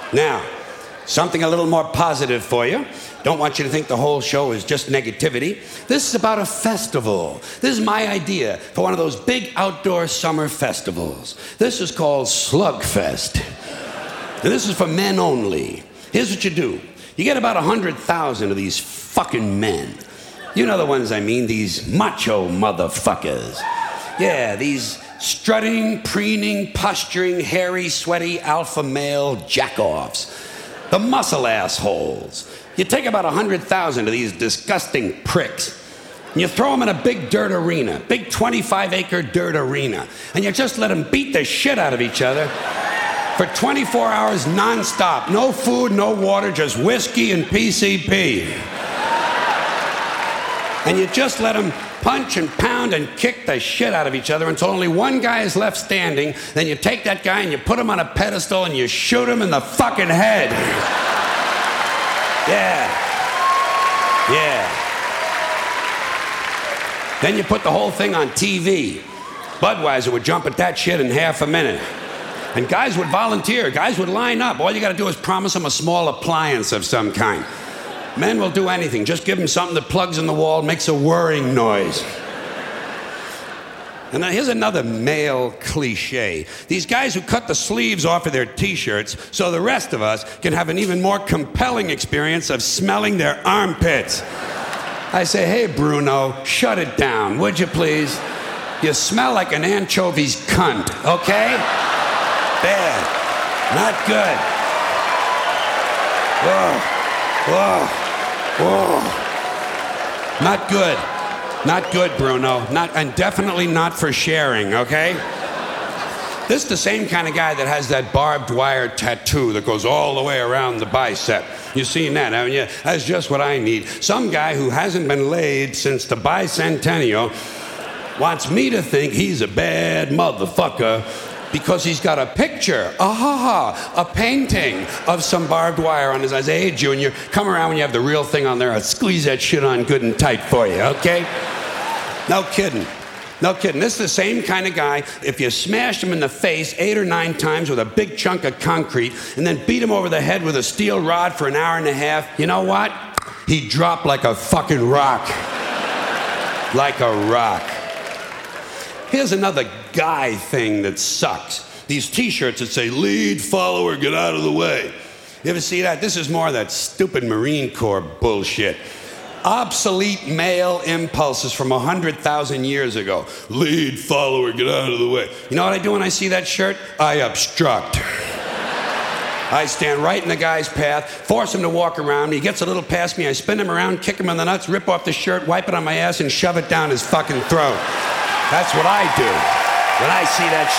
Now, something a little more positive for you. Don't want you to think the whole show is just negativity. This is about a festival. This is my idea for one of those big outdoor summer festivals. This is called Slugfest. And this is for men only. Here's what you do. You get about 100,000 of these fucking men. You know the ones I mean, these macho motherfuckers. Yeah, these strutting, preening, posturing, hairy, sweaty, alpha male jack-offs. The muscle assholes. You take about 100,000 of these disgusting pricks, and you throw them in a big dirt arena, big 25-acre dirt arena, and you just let them beat the shit out of each other for 24 hours nonstop. No food, no water, just whiskey and PCP. And you just let them punch and pound and kick the shit out of each other until only one guy is left standing. Then you take that guy and you put him on a pedestal and you shoot him in the fucking head. Yeah. Then you put the whole thing on TV. Budweiser would jump at that shit in half a minute. And guys would volunteer. Guys would line up. All you got to do is promise them a small appliance of some kind. Men will do anything. Just give them something that plugs in the wall, makes a whirring noise. And now here's another male cliche. These guys who cut the sleeves off of their T-shirts so the rest of us can have an even more compelling experience of smelling their armpits. I say, hey, Bruno, shut it down, would you please? You smell like an anchovy's cunt, okay? Bad. Not good. Whoa. Not good. Not good, Bruno. And definitely not for sharing, okay? This is the same kind of guy that has that barbed wire tattoo that goes all the way around the bicep. You've seen that, haven't you? That's just what I need. Some guy who hasn't been laid since the bicentennial wants me to think he's a bad motherfucker because he's got a picture, a painting of some barbed wire on his eyes. Hey, Junior, come around when you have the real thing on there. I'll squeeze that shit on good and tight for you, okay? No kidding. This is the same kind of guy. If you smashed him in the face 8 or 9 times with a big chunk of concrete and then beat him over the head with a steel rod for an hour and a half, you know what? He'd drop like a fucking rock. Like a rock. Here's another guy thing that sucks. These T-shirts that say, lead, follower, get out of the way. You ever see that? This is more of that stupid Marine Corps bullshit. Obsolete male impulses from 100,000 years ago. Lead, follower, get out of the way. You know what I do when I see that shirt? I obstruct. I stand right in the guy's path, force him to walk around. He gets a little past me. I spin him around, kick him in the nuts, rip off the shirt, wipe it on my ass, and shove it down his fucking throat. That's what I do when I see that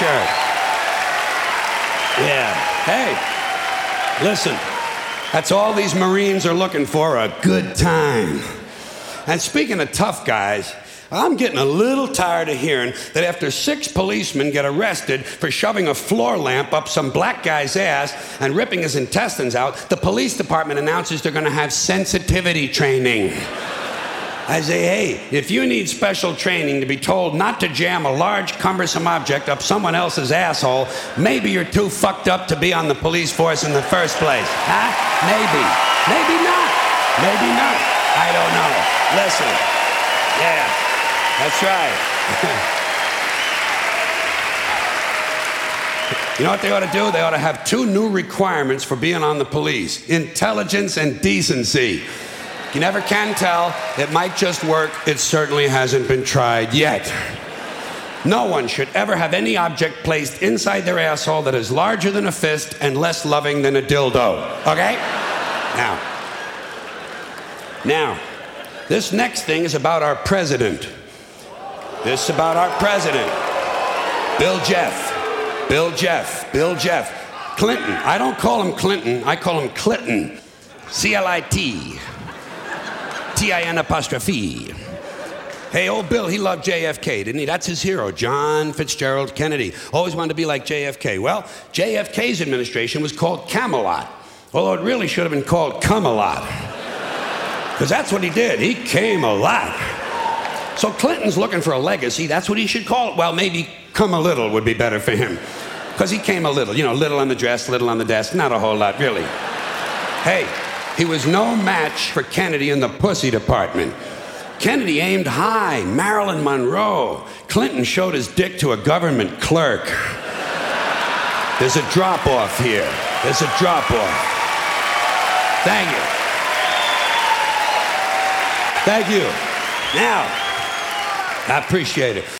shirt. Yeah. Hey, listen. That's all these Marines are looking for, a good time. And speaking of tough guys, I'm getting a little tired of hearing that after 6 policemen get arrested for shoving a floor lamp up some black guy's ass and ripping his intestines out, the police department announces they're going to have sensitivity training. I say, hey, if you need special training to be told not to jam a large, cumbersome object up someone else's asshole, maybe you're too fucked up to be on the police force in the first place. Huh? Maybe. Maybe not. Maybe not. I don't know. Listen. Yeah, that's right. You know what they ought to do? They ought to have 2 new requirements for being on the police: intelligence and decency. You never can tell. It might just work. It certainly hasn't been tried yet. No one should ever have any object placed inside their asshole that is larger than a fist and less loving than a dildo. Okay? Now, this next thing is about our president. This is about our president. Bill Jeff. Clinton. I don't call him Clinton. I call him Clinton. C-L-I-T. T-I-N'. Hey, old Bill, he loved JFK, didn't he? That's his hero, John Fitzgerald Kennedy. Always wanted to be like JFK. Well, JFK's administration was called Camelot, although it really should have been called Come-A-Lot. Because that's what he did. He came a lot. So Clinton's looking for a legacy. That's what he should call it. Well, maybe Come a Little would be better for him. Because he came a little, little on the dress, little on the desk, not a whole lot, really. Hey, he was no match for Kennedy in the pussy department. Kennedy aimed high, Marilyn Monroe. Clinton showed his dick to a government clerk. There's a drop-off here. There's a drop-off. Thank you. Thank you. Now, I appreciate it.